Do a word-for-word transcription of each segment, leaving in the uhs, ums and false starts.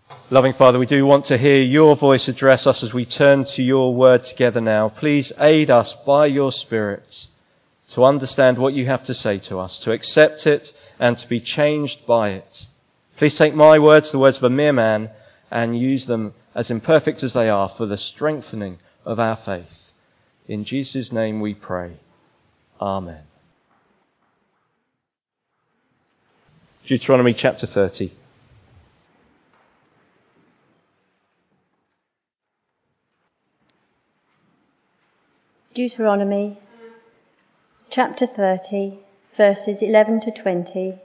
Loving Father, we do want to hear your voice address us as we turn to your word together now. Please aid us by your Spirit to understand what you have to say to us, to accept it and to be changed by it. Please take my words, the words of a mere man, and use them as imperfect as they are for the strengthening of our faith. In Jesus' name we pray. Amen. Deuteronomy chapter thirty. Deuteronomy chapter thirty, verses eleven to twenty.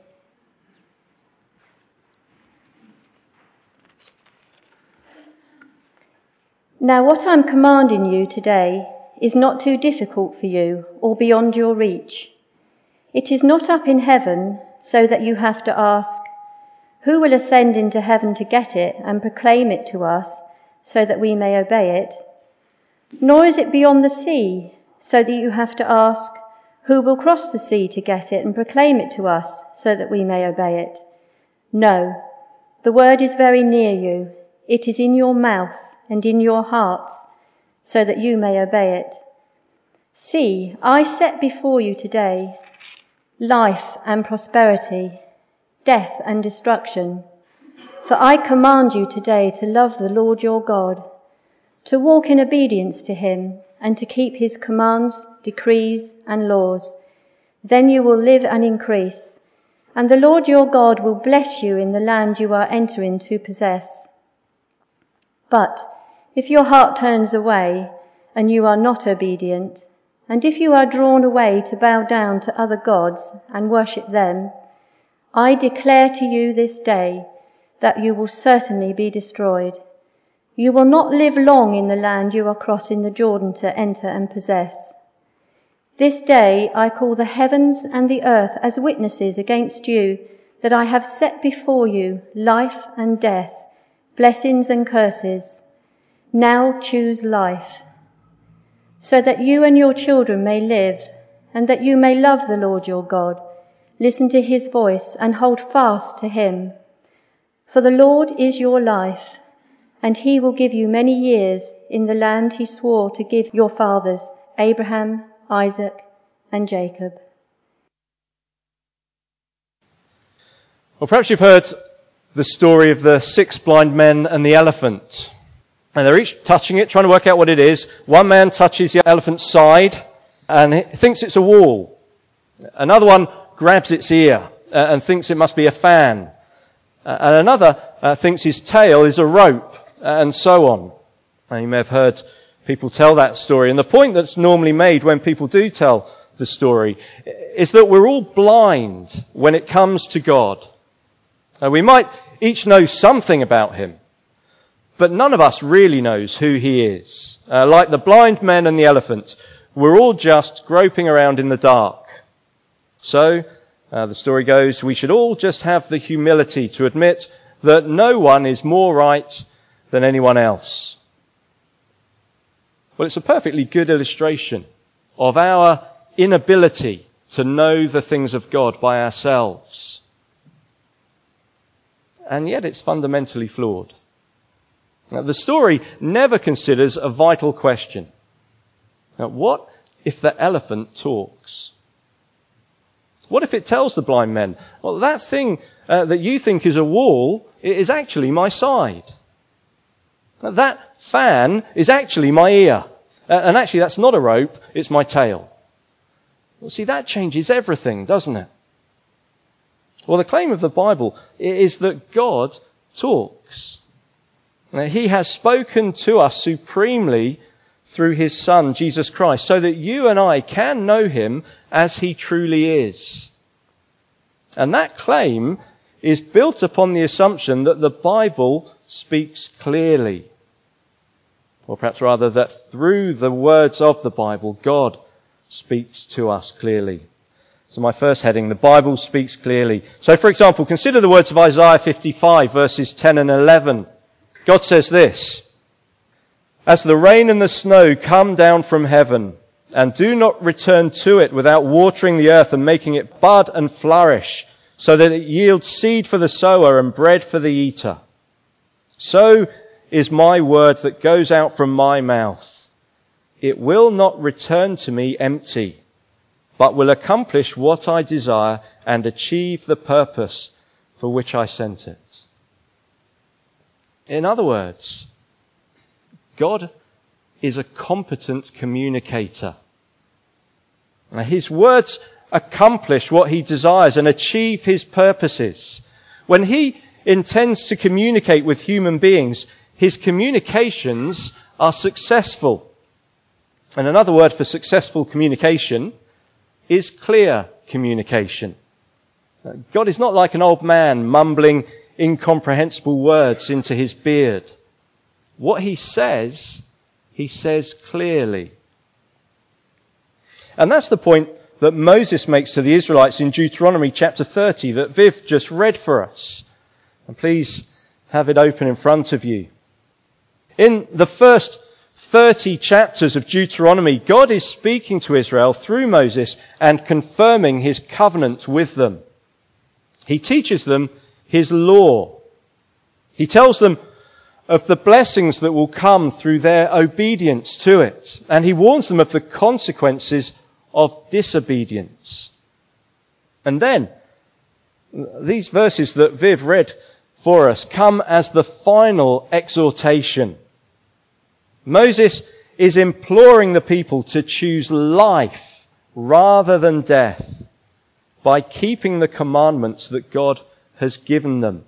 Now what I'm commanding you today is not too difficult for you or beyond your reach. It is not up in heaven so that you have to ask, who will ascend into heaven to get it and proclaim it to us so that we may obey it? Nor is it beyond the sea, so that you have to ask, who will cross the sea to get it and proclaim it to us, so that we may obey it? No, the word is very near you. It is in your mouth and in your hearts, so that you may obey it. See, I set before you today life and prosperity, death and destruction. For I command you today to love the Lord your God, to walk in obedience to him, and to keep his commands, decrees, and laws. Then you will live and increase, and the Lord your God will bless you in the land you are entering to possess. But if your heart turns away, and you are not obedient, and if you are drawn away to bow down to other gods and worship them, I declare to you this day that you will certainly be destroyed. You will not live long in the land you are crossing the Jordan to enter and possess. This day I call the heavens and the earth as witnesses against you that I have set before you life and death, blessings and curses. Now choose life, so that you and your children may live, and that you may love the Lord your God, listen to his voice and hold fast to him. For the Lord is your life, and he will give you many years in the land he swore to give your fathers, Abraham, Isaac, and Jacob. Well, perhaps you've heard the story of the six blind men and the elephant. And they're each touching it, trying to work out what it is. One man touches the elephant's side and he thinks it's a wall. Another one grabs its ear and thinks it must be a fan. And another uh, thinks his tail is a rope, and so on. And you may have heard people tell that story. And the point that's normally made when people do tell the story is that we're all blind when it comes to God. Now, we might each know something about him, but none of us really knows who he is. Uh, like the blind men and the elephant, we're all just groping around in the dark. So, uh, the story goes, we should all just have the humility to admit that no one is more right than anyone else. Well, it's a perfectly good illustration of our inability to know the things of God by ourselves. And yet it's fundamentally flawed. Now, the story never considers a vital question. Now, what if the elephant talks? What if it tells the blind men, well, that thing uh, that you think is a wall is actually my side. Now, that fan is actually my ear. Uh, and actually, that's not a rope, it's my tail. Well, see, that changes everything, doesn't it? Well, the claim of the Bible is that God talks. Now, he has spoken to us supremely through his Son, Jesus Christ, so that you and I can know him as he truly is. And that claim is built upon the assumption that the Bible speaks clearly. Or perhaps rather that through the words of the Bible, God speaks to us clearly. So my first heading, the Bible speaks clearly. So for example, consider the words of Isaiah fifty-five, verses ten and eleven. God says this, "As the rain and the snow come down from heaven, and do not return to it without watering the earth and making it bud and flourish, so that it yields seed for the sower and bread for the eater, So is my word that goes out from my mouth. It will not return to me empty, but will accomplish what I desire and achieve the purpose for which I sent it. In other words, God is a competent communicator. His words accomplish what he desires and achieve his purposes. When he intends to communicate with human beings, his communications are successful. And another word for successful communication is clear communication. God is not like an old man mumbling incomprehensible words into his beard. What he says, he says clearly. And that's the point that Moses makes to the Israelites in Deuteronomy chapter thirty that Viv just read for us. And please have it open in front of you. In the first thirty chapters of Deuteronomy, God is speaking to Israel through Moses and confirming his covenant with them. He teaches them his law. He tells them of the blessings that will come through their obedience to it. And he warns them of the consequences of disobedience. And then, these verses that Viv read for us come as the final exhortation. Moses is imploring the people to choose life rather than death by keeping the commandments that God has given them.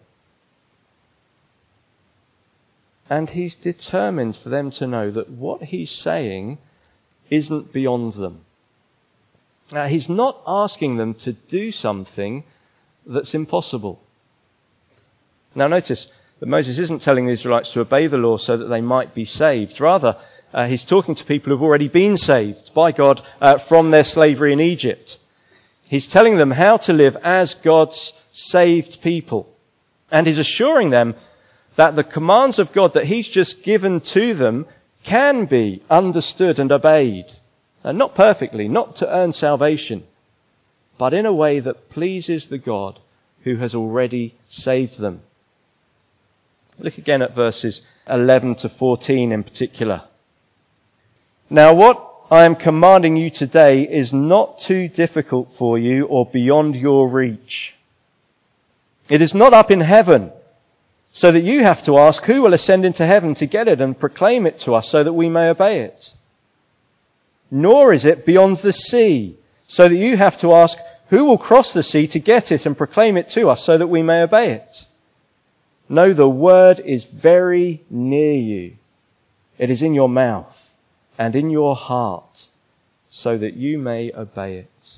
And he's determined for them to know that what he's saying isn't beyond them. Now, he's not asking them to do something that's impossible. Now notice that Moses isn't telling the Israelites to obey the law so that they might be saved. Rather, uh, he's talking to people who've already been saved by God uh, from their slavery in Egypt. He's telling them how to live as God's saved people. And he's assuring them that the commands of God that he's just given to them can be understood and obeyed. And not perfectly, not to earn salvation, but in a way that pleases the God who has already saved them. Look again at verses eleven to fourteen in particular. Now what I am commanding you today is not too difficult for you or beyond your reach. It is not up in heaven, so that you have to ask who will ascend into heaven to get it and proclaim it to us so that we may obey it. Nor is it beyond the sea, so that you have to ask who will cross the sea to get it and proclaim it to us so that we may obey it. No, the word is very near you. It is in your mouth and in your heart, so that you may obey it.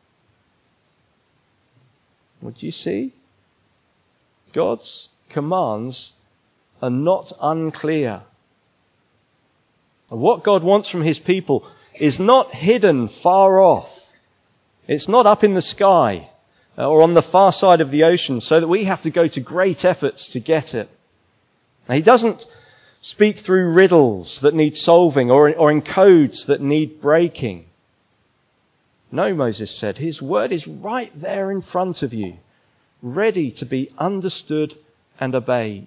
What do you see? God's commands are not unclear. What God wants from his people is not hidden far off. It's not up in the sky or on the far side of the ocean so that we have to go to great efforts to get it. Now, he doesn't speak through riddles that need solving or, or in codes that need breaking. No, Moses said, his word is right there in front of you, ready to be understood and obeyed.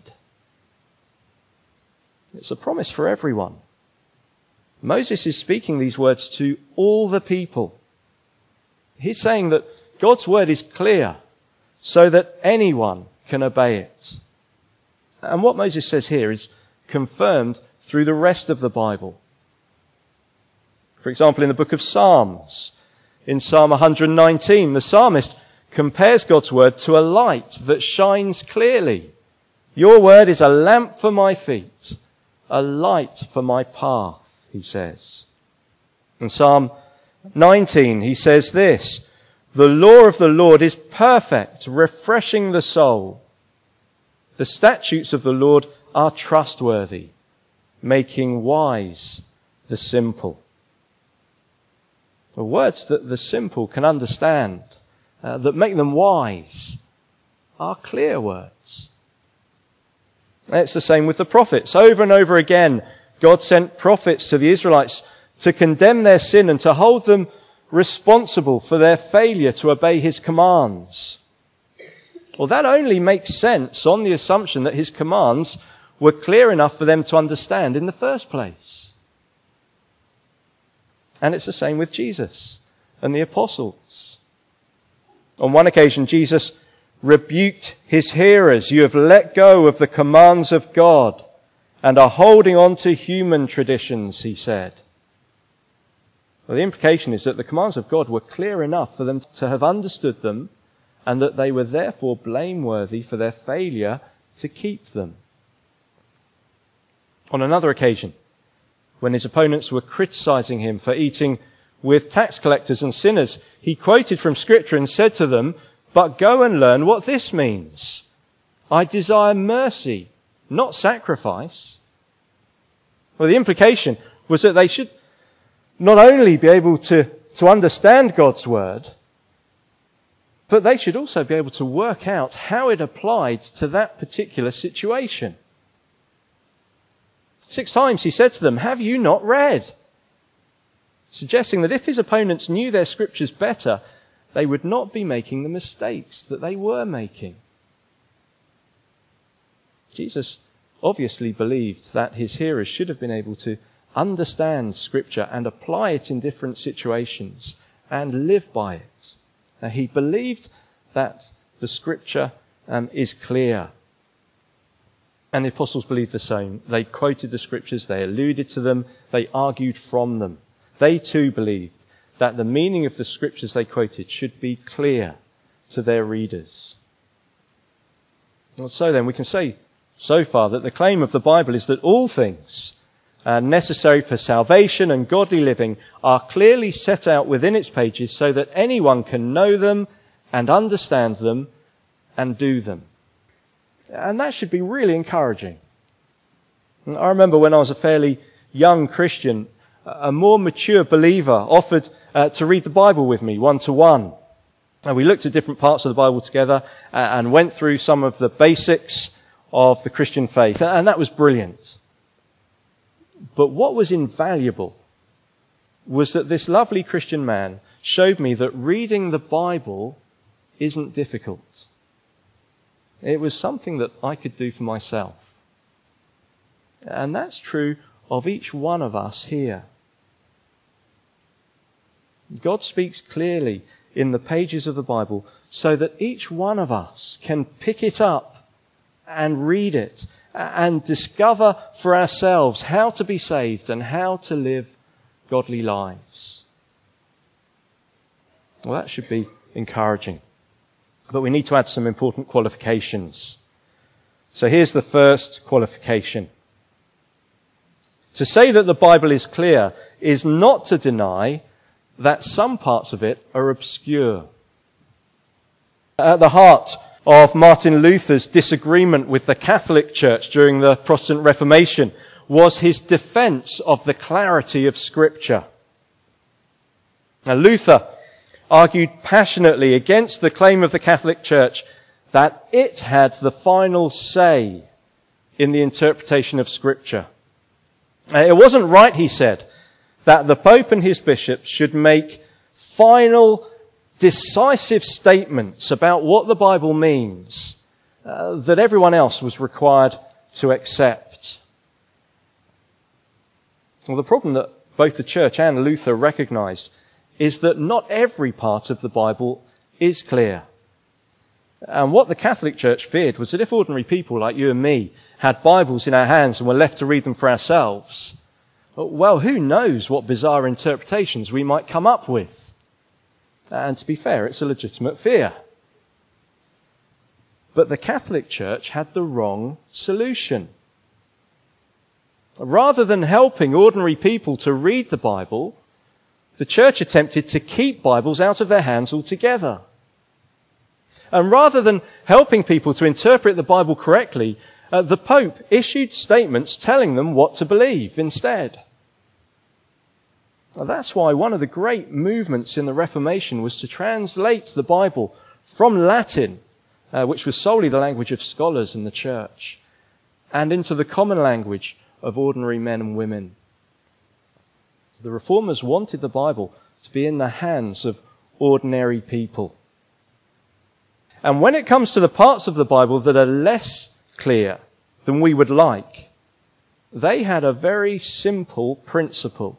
It's a promise for everyone. Moses is speaking these words to all the people. He's saying that God's word is clear so that anyone can obey it. And what Moses says here is confirmed through the rest of the Bible. For example, in the book of Psalms, in Psalm one hundred nineteen, the psalmist compares God's word to a light that shines clearly. Your word is a lamp for my feet, a light for my path, he says. In Psalm nineteen, he says this, the law of the Lord is perfect, refreshing the soul. The statutes of the Lord are trustworthy, making wise the simple. The words that the simple can understand, uh, that make them wise, are clear words. It's the same with the prophets. Over and over again, God sent prophets to the Israelites to condemn their sin and to hold them responsible for their failure to obey his commands. Well, that only makes sense on the assumption that his commands were clear enough for them to understand in the first place. And it's the same with Jesus and the apostles. On one occasion, Jesus rebuked his hearers. You have let go of the commands of God and are holding on to human traditions, he said. Well, the implication is that the commands of God were clear enough for them to have understood them, and that they were therefore blameworthy for their failure to keep them. On another occasion, when his opponents were criticizing him for eating with tax collectors and sinners, he quoted from Scripture and said to them, "But go and learn what this means. I desire mercy, not sacrifice." Well, the implication was that they should not only be able to, to understand God's word, but they should also be able to work out how it applied to that particular situation. Six times he said to them, "Have you not read?" Suggesting that if his opponents knew their scriptures better, they would not be making the mistakes that they were making. Jesus obviously believed that his hearers should have been able to understand Scripture and apply it in different situations and live by it. Now, he believed that the Scripture um, is clear. And the apostles believed the same. They quoted the Scriptures, they alluded to them, they argued from them. They too believed that the meaning of the Scriptures they quoted should be clear to their readers. Well, so then, we can say so far that the claim of the Bible is that all things uh, necessary for salvation and godly living are clearly set out within its pages so that anyone can know them and understand them and do them. And that should be really encouraging. I remember when I was a fairly young Christian, a more mature believer offered uh, to read the Bible with me one-to-one. And we looked at different parts of the Bible together and went through some of the basics of the Christian faith. And that was brilliant. But what was invaluable was that this lovely Christian man showed me that reading the Bible isn't difficult. It was something that I could do for myself. And that's true of each one of us here. God speaks clearly in the pages of the Bible so that each one of us can pick it up and read it and discover for ourselves how to be saved and how to live godly lives. Well, that should be encouraging. But we need to add some important qualifications. So here's the first qualification. To say that the Bible is clear is not to deny that some parts of it are obscure. At the heart of Martin Luther's disagreement with the Catholic Church during the Protestant Reformation was his defense of the clarity of Scripture. Now, Luther argued passionately against the claim of the Catholic Church that it had the final say in the interpretation of Scripture. It wasn't right, he said, that the Pope and his bishops should make final, decisive statements about what the Bible means uh, that everyone else was required to accept. Well, the problem that both the Church and Luther recognized is that not every part of the Bible is clear. And what the Catholic Church feared was that if ordinary people like you and me had Bibles in our hands and were left to read them for ourselves, well, who knows what bizarre interpretations we might come up with. And to be fair, it's a legitimate fear. But the Catholic Church had the wrong solution. Rather than helping ordinary people to read the Bible, the Church attempted to keep Bibles out of their hands altogether. And rather than helping people to interpret the Bible correctly, uh, the Pope issued statements telling them what to believe instead. Now, that's why one of the great movements in the Reformation was to translate the Bible from Latin, uh, which was solely the language of scholars in the Church, and into the common language of ordinary men and women. The Reformers wanted the Bible to be in the hands of ordinary people. And when it comes to the parts of the Bible that are less clear, than we would like, they had a very simple principle.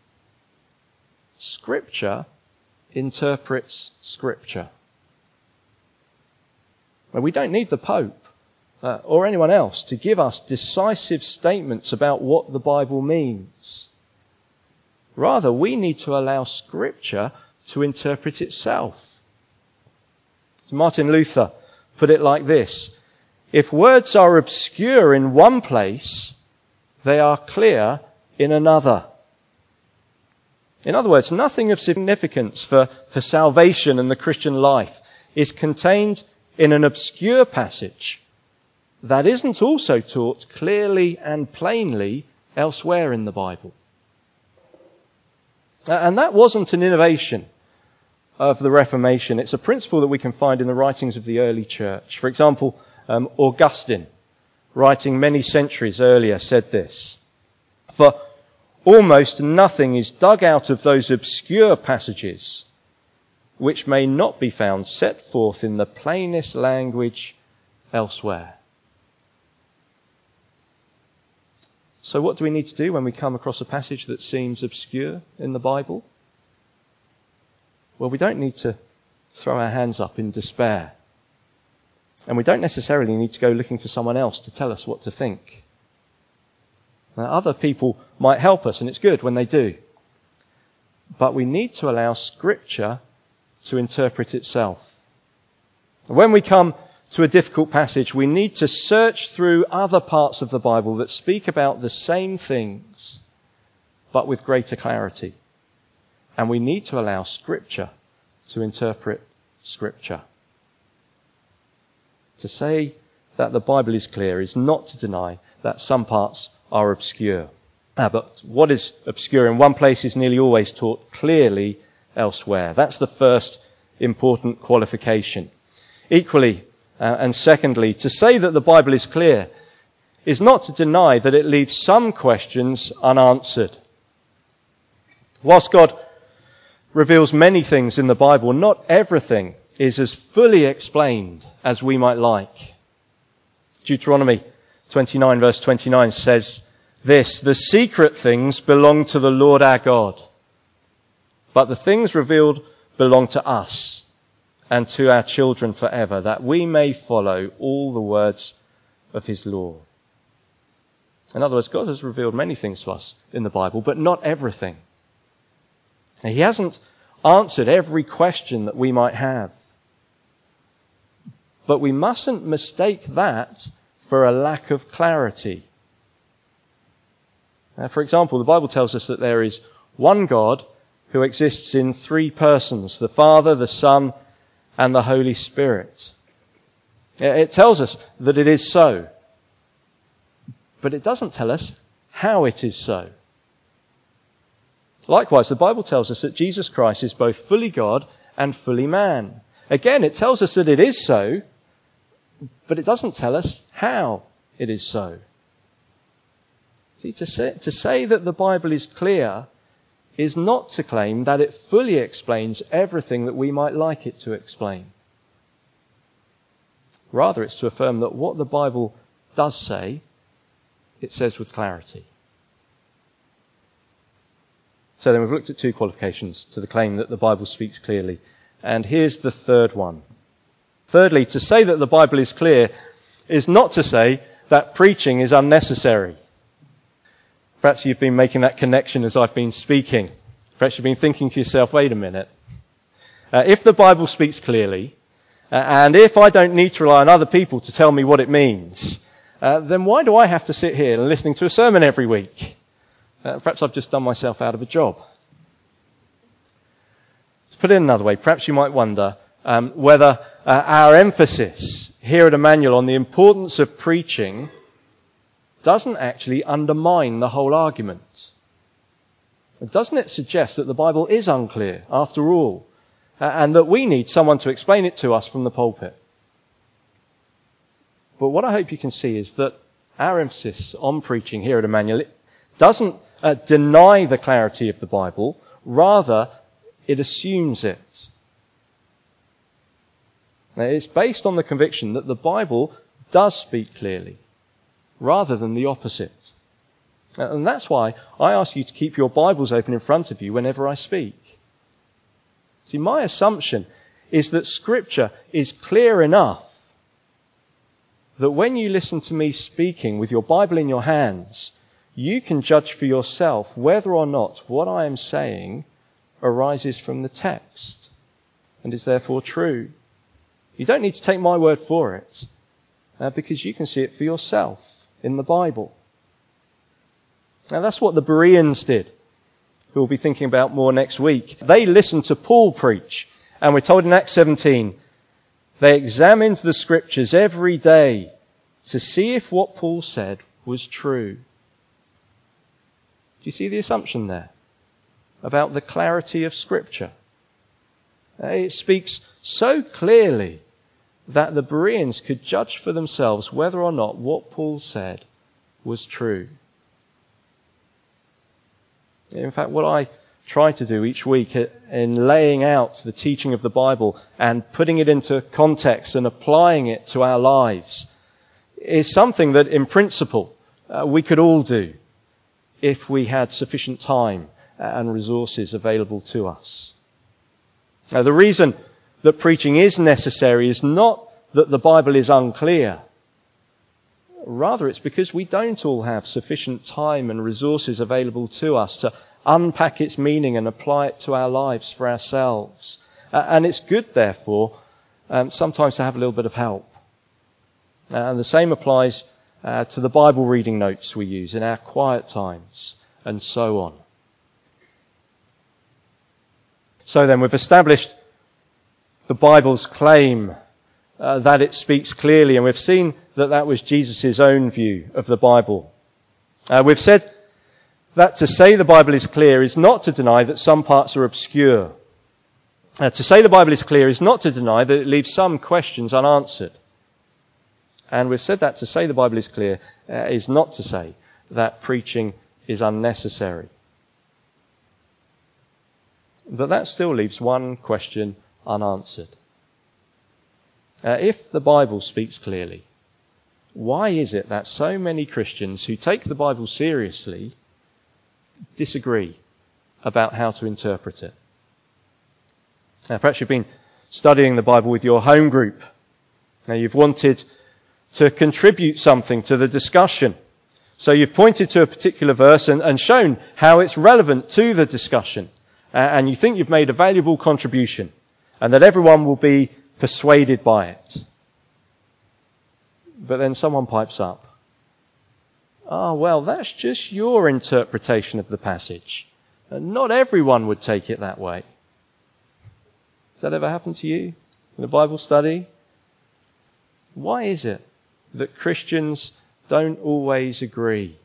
Scripture interprets Scripture. Now, we don't need the Pope uh, or anyone else to give us decisive statements about what the Bible means. Rather, we need to allow Scripture to interpret itself. Martin Luther put it like this: if words are obscure in one place, they are clear in another. In other words, nothing of significance for, for salvation and the Christian life is contained in an obscure passage that isn't also taught clearly and plainly elsewhere in the Bible. And that wasn't an innovation of the Reformation. It's a principle that we can find in the writings of the early church. For example, um, Augustine, writing many centuries earlier, said this: "For almost nothing is dug out of those obscure passages which may not be found set forth in the plainest language elsewhere." So what do we need to do when we come across a passage that seems obscure in the Bible? Well, we don't need to throw our hands up in despair. And we don't necessarily need to go looking for someone else to tell us what to think. Now, other people might help us, and it's good when they do. But we need to allow Scripture to interpret itself. When we come to a difficult passage, we need to search through other parts of the Bible that speak about the same things, but with greater clarity. And we need to allow Scripture to interpret Scripture. To say that the Bible is clear is not to deny that some parts are obscure. Ah, but what is obscure in one place is nearly always taught clearly elsewhere. That's the first important qualification. Equally, uh, and secondly, to say that the Bible is clear is not to deny that it leaves some questions unanswered. Whilst God reveals many things in the Bible, not everything is as fully explained as we might like. Deuteronomy twenty-nine verse twenty-nine says this: "The secret things belong to the Lord our God, but the things revealed belong to us and to our children forever, that we may follow all the words of his law." In other words, God has revealed many things to us in the Bible, but not everything. Now, he hasn't answered every question that we might have. But we mustn't mistake that for a lack of clarity. Now, for example, the Bible tells us that there is one God who exists in three persons: the Father, the Son, and the Holy Spirit. It tells us that it is so. But it doesn't tell us how it is so. Likewise, the Bible tells us that Jesus Christ is both fully God and fully man. Again, it tells us that it is so, but it doesn't tell us how it is so. See, to say, to say that the Bible is clear is not to claim that it fully explains everything that we might like it to explain. Rather, it's to affirm that what the Bible does say, it says with clarity. So then we've looked at two qualifications to the claim that the Bible speaks clearly. And here's the third one. Thirdly, to say that the Bible is clear is not to say that preaching is unnecessary. Perhaps you've been making that connection as I've been speaking. Perhaps you've been thinking to yourself, wait a minute. Uh, if the Bible speaks clearly, uh, and if I don't need to rely on other people to tell me what it means, uh, then why do I have to sit here listening to a sermon every week? Uh, perhaps I've just done myself out of a job. To put it another way, perhaps you might wonder um, whether uh, our emphasis here at Emmanuel on the importance of preaching doesn't actually undermine the whole argument. Doesn't it suggest that the Bible is unclear, after all, uh, and that we need someone to explain it to us from the pulpit? But what I hope you can see is that our emphasis on preaching here at Emmanuel it doesn't uh, deny the clarity of the Bible, rather it assumes it. Now, it's based on the conviction that the Bible does speak clearly, rather than the opposite. And that's why I ask you to keep your Bibles open in front of you whenever I speak. See, my assumption is that Scripture is clear enough that when you listen to me speaking with your Bible in your hands, you can judge for yourself whether or not what I am saying arises from the text and is therefore true. You don't need to take my word for it, uh, because you can see it for yourself in the Bible. Now that's what the Bereans did, who we'll be thinking about more next week. They listened to Paul preach, and we're told in Acts seventeen, they examined the Scriptures every day to see if what Paul said was true. Do you see the assumption there about the clarity of Scripture? It speaks so clearly that the Bereans could judge for themselves whether or not what Paul said was true. In fact, what I try to do each week in laying out the teaching of the Bible and putting it into context and applying it to our lives is something that in principle uh, we could all do if we had sufficient time and resources available to us. Now, the reason that preaching is necessary is not that the Bible is unclear. Rather, it's because we don't all have sufficient time and resources available to us to unpack its meaning and apply it to our lives for ourselves. Uh, and it's good, therefore, um, sometimes to have a little bit of help. Uh, and the same applies uh, to the Bible reading notes we use in our quiet times and so on. So then, we've established the Bible's claim uh, that it speaks clearly, and we've seen that that was Jesus' own view of the Bible. Uh, we've said that to say the Bible is clear is not to deny that some parts are obscure. Uh, to say the Bible is clear is not to deny that it leaves some questions unanswered. And we've said that to say the Bible is clear uh, is not to say that preaching is unnecessary. But that still leaves one question unanswered. Uh, if the Bible speaks clearly, why is it that so many Christians who take the Bible seriously disagree about how to interpret it? Now, perhaps you've been studying the Bible with your home group. Now, you've wanted to contribute something to the discussion. So you've pointed to a particular verse and, and shown how it's relevant to the discussion. Uh, and you think you've made a valuable contribution and that everyone will be persuaded by it. But then someone pipes up. Ah, well, that's just your interpretation of the passage. And not everyone would take it that way. Has that ever happened to you in a Bible study? Why is it that Christians don't always agree?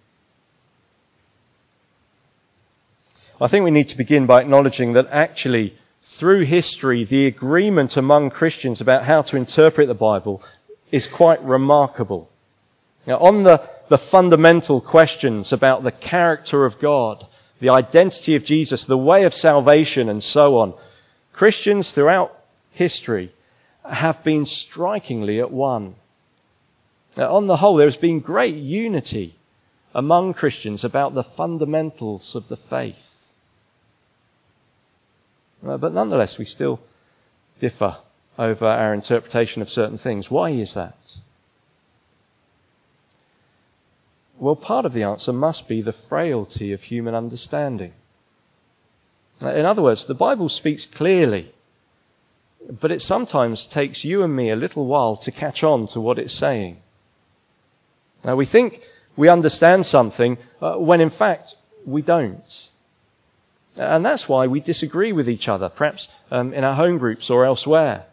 I think we need to begin by acknowledging that actually, through history, the agreement among Christians about how to interpret the Bible is quite remarkable. Now, on the, the fundamental questions about the character of God, the identity of Jesus, the way of salvation, and so on, Christians throughout history have been strikingly at one. Now, on the whole, there has been great unity among Christians about the fundamentals of the faith. Uh, but nonetheless, we still differ over our interpretation of certain things. Why is that? Well, part of the answer must be the frailty of human understanding. In other words, the Bible speaks clearly, but it sometimes takes you and me a little while to catch on to what it's saying. Now, we think we understand something uh, when in fact we don't. And that's why we disagree with each other, perhaps um, in our home groups or elsewhere.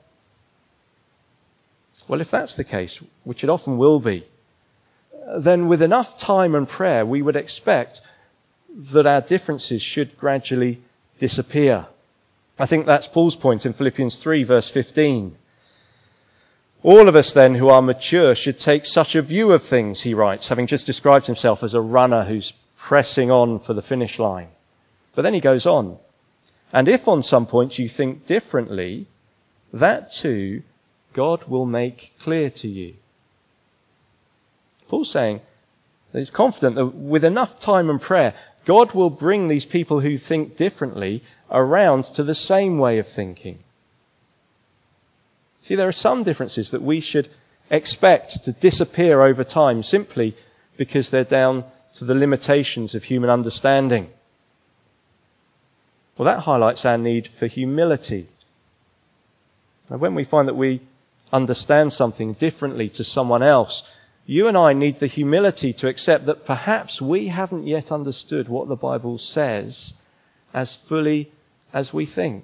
Well, if that's the case, which it often will be, then with enough time and prayer, we would expect that our differences should gradually disappear. I think that's Paul's point in Philippians three, verse fifteen. All of us then who are mature should take such a view of things, he writes, having just described himself as a runner who's pressing on for the finish line. But then he goes on. And if on some points you think differently, that too God will make clear to you. Paul's saying that he's confident that with enough time and prayer, God will bring these people who think differently around to the same way of thinking. See, there are some differences that we should expect to disappear over time simply because they're down to the limitations of human understanding. Well, that highlights our need for humility. And when we find that we understand something differently to someone else, you and I need the humility to accept that perhaps we haven't yet understood what the Bible says as fully as we think.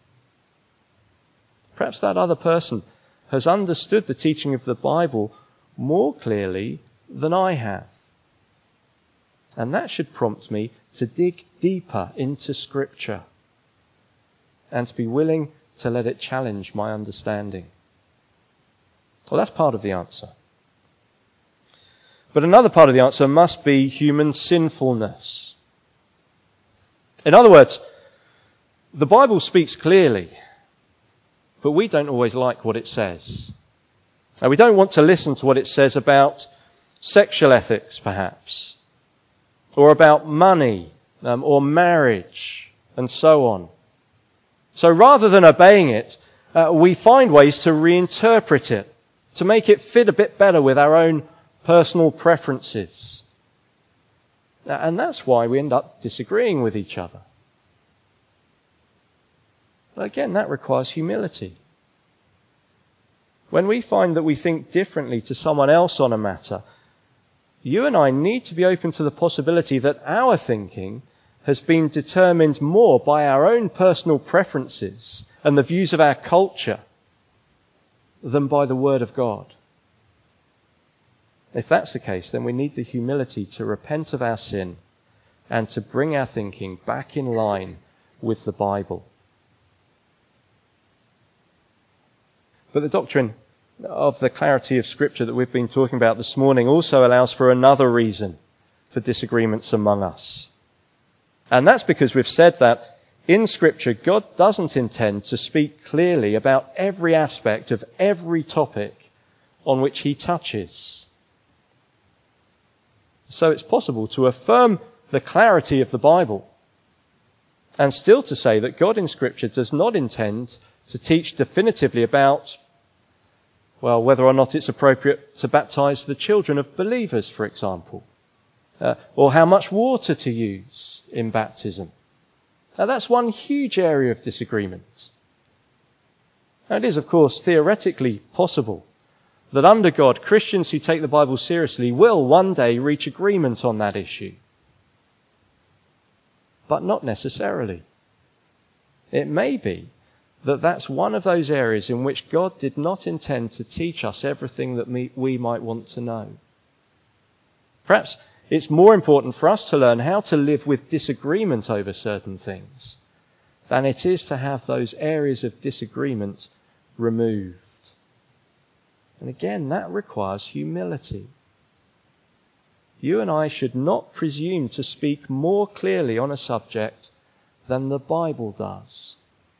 Perhaps that other person has understood the teaching of the Bible more clearly than I have. And that should prompt me to dig deeper into Scripture and to be willing to let it challenge my understanding. Well, that's part of the answer. But another part of the answer must be human sinfulness. In other words, the Bible speaks clearly, but we don't always like what it says. Now, we don't want to listen to what it says about sexual ethics, perhaps, or about money, um, or marriage, and so on. So rather than obeying it, uh, we find ways to reinterpret it, to make it fit a bit better with our own personal preferences. And that's why we end up disagreeing with each other. But again, that requires humility. When we find that we think differently to someone else on a matter, you and I need to be open to the possibility that our thinking has been determined more by our own personal preferences and the views of our culture than by the Word of God. If that's the case, then we need the humility to repent of our sin and to bring our thinking back in line with the Bible. But the doctrine of the clarity of Scripture that we've been talking about this morning also allows for another reason for disagreements among us. And that's because we've said that in Scripture, God doesn't intend to speak clearly about every aspect of every topic on which he touches. So it's possible to affirm the clarity of the Bible and still to say that God in Scripture does not intend to teach definitively about, well, whether or not it's appropriate to baptize the children of believers, for example, uh, or how much water to use in baptism. Now, that's one huge area of disagreement. Now, it is, of course, theoretically possible that under God, Christians who take the Bible seriously will one day reach agreement on that issue. But not necessarily. It may be that that's one of those areas in which God did not intend to teach us everything that we might want to know. Perhaps it's more important for us to learn how to live with disagreement over certain things than it is to have those areas of disagreement removed. And again, that requires humility. You and I should not presume to speak more clearly on a subject than the Bible does.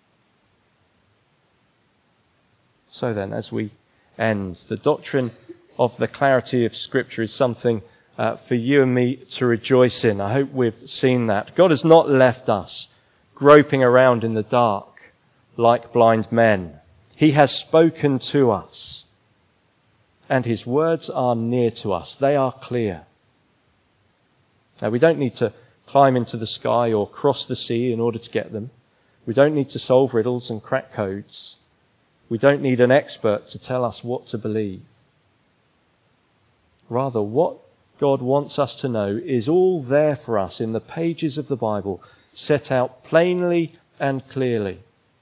So then, as we end, the doctrine of the clarity of Scripture is something uh, for you and me to rejoice in. I hope we've seen that. God has not left us groping around in the dark like blind men. He has spoken to us. And his words are near to us. They are clear. Now, we don't need to climb into the sky or cross the sea in order to get them. We don't need to solve riddles and crack codes. We don't need an expert to tell us what to believe. Rather, what God wants us to know is all there for us in the pages of the Bible, set out plainly and clearly.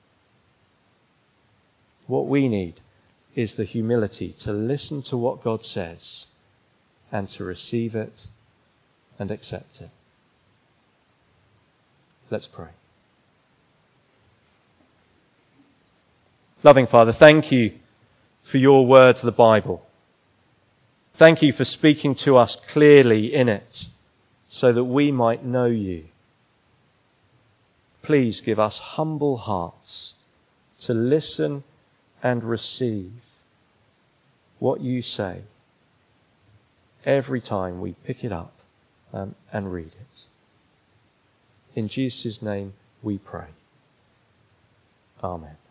What we need is the humility to listen to what God says and to receive it and accept it. Let's pray. Loving Father, thank you for your word, the Bible. Thank you for speaking to us clearly in it so that we might know you. Please give us humble hearts to listen and receive what you say. every time we pick it up um, and read it. In Jesus' name we pray. Amen.